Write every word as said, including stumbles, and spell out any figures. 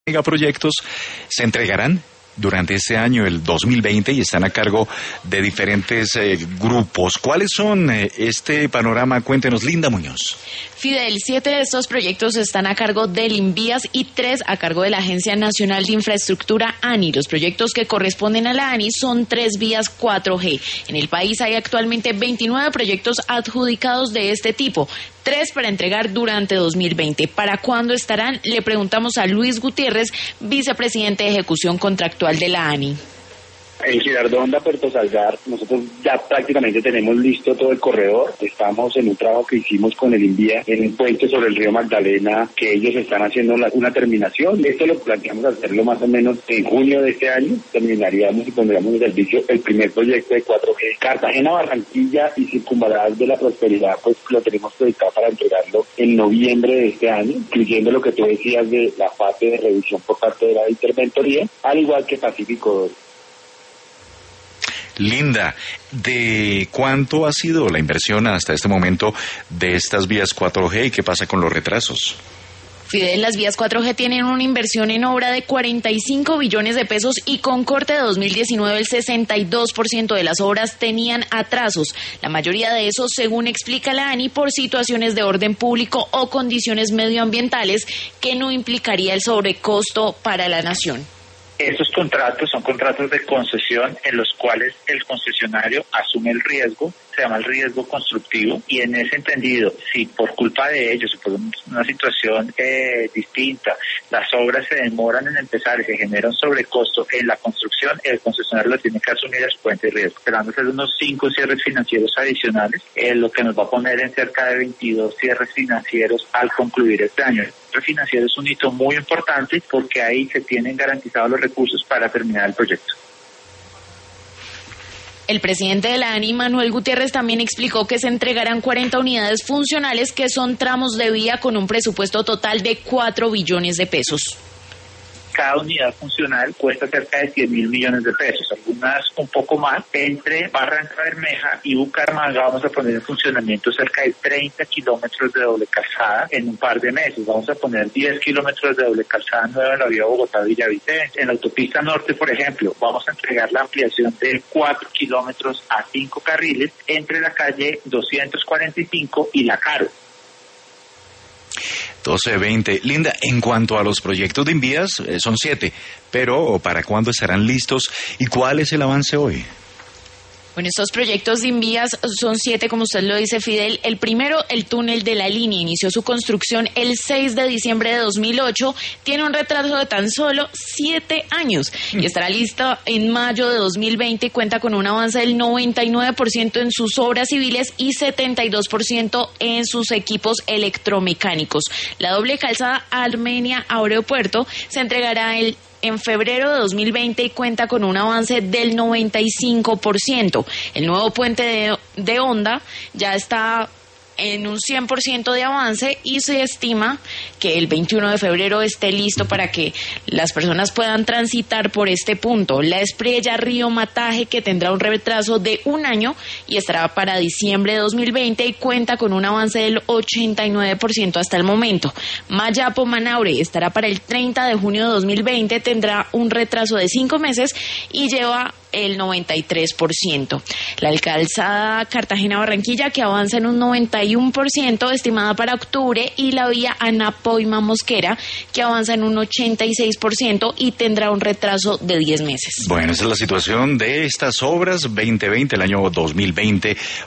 Megaproyectos se entregarán durante este año, el dos mil veinte, y están a cargo de diferentes eh, grupos. ¿Cuáles son eh, este panorama? Cuéntenos, Linda Muñoz. Fidel, siete de estos proyectos están a cargo del Invías y tres a cargo de la Agencia Nacional de Infraestructura A N I. Los proyectos que corresponden a la A N I son tres vías cuatro G. En el país hay actualmente veintinueve proyectos adjudicados de este tipo, tres para entregar durante dos mil veinte. ¿Para cuándo estarán? Le preguntamos a Luis Gutiérrez, vicepresidente de Ejecución Contractual de la A N I. En Girardonda, Puerto Salgar, nosotros ya prácticamente tenemos listo todo el corredor. Estamos en un trabajo que hicimos con el Invía en un puente sobre el río Magdalena, que ellos están haciendo la, una terminación. Esto lo planteamos hacerlo más o menos en junio de este año. Terminaríamos y pondríamos en servicio el primer proyecto de cuatro G. Cartagena, Barranquilla y Circunvalar de la Prosperidad, pues lo tenemos proyectado para entregarlo en noviembre de este año, incluyendo lo que tú decías de la fase de revisión por parte de la interventoría, al igual que Pacífico dos. Linda, ¿de cuánto ha sido la inversión hasta este momento de estas vías cuatro G y qué pasa con los retrasos? Fidel, las vías cuatro G tienen una inversión en obra de cuarenta y cinco billones de pesos y con corte de dos mil diecinueve el sesenta y dos por ciento de las obras tenían atrasos. La mayoría de esos, según explica la A N I, por situaciones de orden público o condiciones medioambientales que no implicaría el sobrecosto para la nación. Estos contratos son contratos de concesión en los cuales el concesionario asume el riesgo, se llama el riesgo constructivo, y en ese entendido, si por culpa de ellos o por una situación eh, distinta, las obras se demoran en empezar y se genera un sobrecosto en la construcción, el concesionario lo tiene que asumir a su cuenta de riesgo, esperando hacer unos cinco cierres financieros adicionales, eh, lo que nos va a poner en cerca de veintidós cierres financieros al concluir este año. El financiero es un hito muy importante porque ahí se tienen garantizados los recursos para terminar el proyecto. El presidente de la A N I, Manuel Gutiérrez, también explicó que se entregarán cuarenta unidades funcionales que son tramos de vía con un presupuesto total de cuatro billones de pesos. Cada unidad funcional cuesta cerca de cien mil millones de pesos, algunas un poco más. Entre Barranca Bermeja y Bucaramanga vamos a poner en funcionamiento cerca de treinta kilómetros de doble calzada en un par de meses. Vamos a poner diez kilómetros de doble calzada nueva en la vía Bogotá-Villavicencio. En la autopista norte, por ejemplo, vamos a entregar la ampliación de cuatro kilómetros a cinco carriles entre la calle doscientos cuarenta y cinco y La Caro. doce veinte. Linda, en cuanto a los proyectos de Invías, eh, son siete, pero ¿para cuándo estarán listos y cuál es el avance hoy? Bueno, estos proyectos de Invías son siete, como usted lo dice, Fidel. El primero, el túnel de la línea, inició su construcción el seis de diciembre de dos mil ocho. Tiene un retraso de tan solo siete años y estará listo en mayo de dos mil veinte y cuenta con un avance del noventa y nueve por ciento en sus obras civiles y setenta y dos por ciento en sus equipos electromecánicos. La doble calzada Armenia-Aeropuerto se entregará el en febrero de dos mil veinte y cuenta con un avance del noventa y cinco por ciento. El nuevo puente de, de Honda ya está en un cien por ciento de avance y se estima que el veintiuno de febrero esté listo para que las personas puedan transitar por este punto. La Espriella Río Mataje, que tendrá un retraso de un año y estará para diciembre de dos mil veinte y cuenta con un avance del ochenta y nueve por ciento hasta el momento. Mayapo Manaure estará para el treinta de junio de dos mil veinte, tendrá un retraso de cinco meses y lleva el noventa y tres por ciento. La calzada Cartagena-Barranquilla, que avanza en un noventa y uno por ciento, estimada para octubre, y la vía Anapoima-Mosquera, que avanza en un ochenta y seis por ciento y tendrá un retraso de diez meses. Bueno, esa es la situación de estas obras veinte veinte, el año dos mil veinte,